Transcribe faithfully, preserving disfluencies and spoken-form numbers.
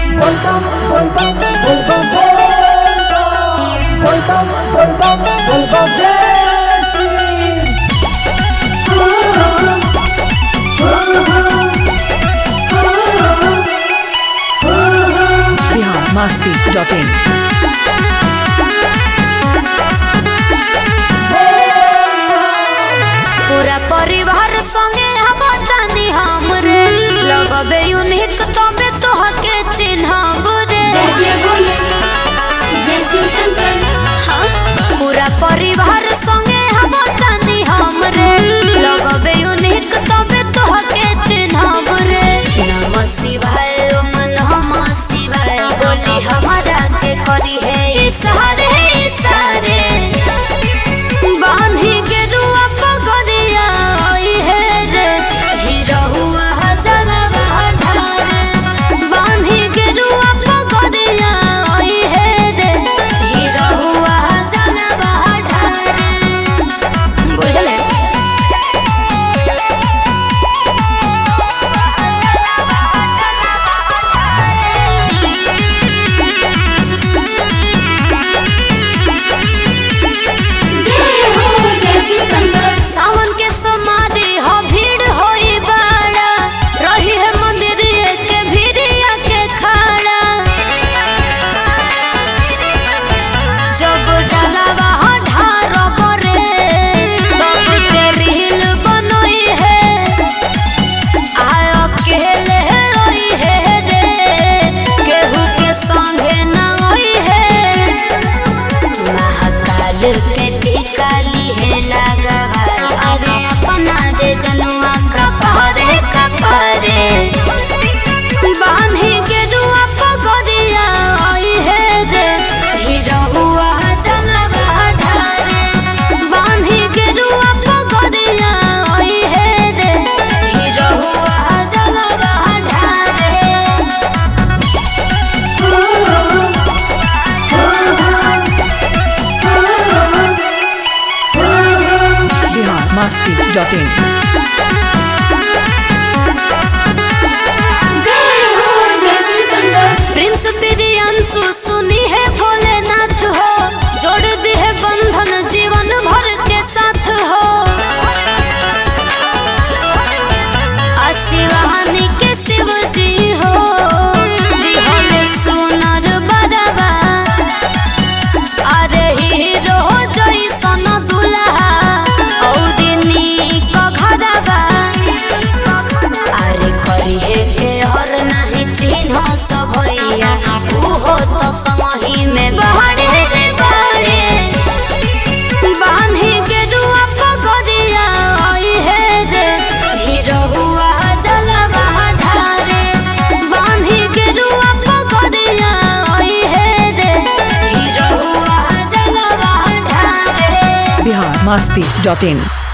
Volvam, volvam, volvam, volvam, volvam, volvam, volvam, Jesse. Bihar Masti dot in. पूरा परिवार संगे बतानी हमरे लगबे यूनिक तबे तोहके चिन्हब रे। हाँ, पूरा परिवार संगे बतानी हमरे लगबे यूनिक तबे तोहके चिन्हब रे। नमः शिवाय ओम नमः शिवाय बोली हमारा के करी है इशारे इशारे बांधी के रुआ पगड़िया आई है रे हिरहुआ जलवा ढारे। बांधी के रुआ पगड़िया आई है रे हिरहुआ जलवा ढारे। बुझले सावन के सोमारी हो भीड़ होई बाड़ा रही है मंदिर के भीड़िया के खाड़ा। जब जलवा ढार बरे तब तेरी हिल बनई है आय अकेले रही है रे केहू के संगे न होई है। महाकाल के टीका ली है अरे अपना रे जनुआ कपरे कपरे बांधी के रुआ पगड़िया आई है रे हिरहुआ जलवा ढारे। बांधी के रुआ पगड़िया आई है रे हिरहुआ जलवा ढारे। Bihar Masti dot in. Prince Priyanshu सुनी है भोलेनाथ हो जोड़ दी है बंधन जीवन भर के साथ हो। शिवानी के शिव जी हो दिहले सुनर बरवा अरे हीरो जैसन दुल्हा औरी नीक घरवा। अरे करिहे के हर नहीं चिन्ह सब भैया उहो तो संगही में बहरे रे बहरे। बांधी के रुआ पगड़िया आई है रे हिरहुआ जलवा ढारे। बांधी के रुआ पगड़िया आई है रे हिरहुआ जलवा ढारे। बिहार मस्ती डॉट इन।